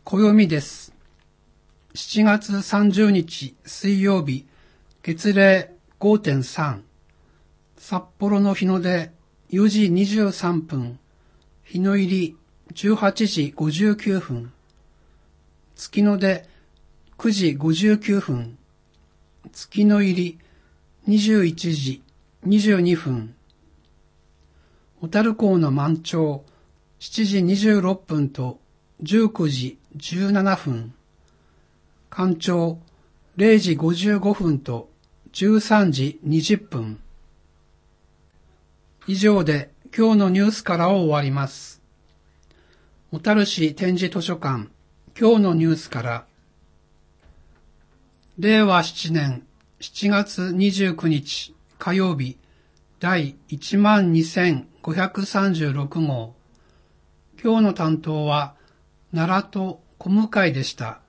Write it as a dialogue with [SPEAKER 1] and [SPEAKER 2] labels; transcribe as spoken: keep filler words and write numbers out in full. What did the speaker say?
[SPEAKER 1] 暦です。しちがつさんじゅうにち水曜日、月齢 ごてんさん。札幌の日の出よじにじゅうさんぷん、日の入りじゅうはちじごじゅうきゅうふん、月の出くじごじゅうきゅうふん、月の入りにじゅういちじにじゅうにふん、小樽港の満潮しちじにじゅうろっぷんとじゅうくじじゅうななふん、干潮れいじごじゅうごふんとじゅうさんじにじゅっぷん。以上で今日のニュースからを終わります。小樽市展示図書館、今日のニュースから、れいわしちねんしちがつにじゅうくにち火曜日第いちまんにせんごひゃくさんじゅうろくごう。今日の担当は奈良と小向井でした。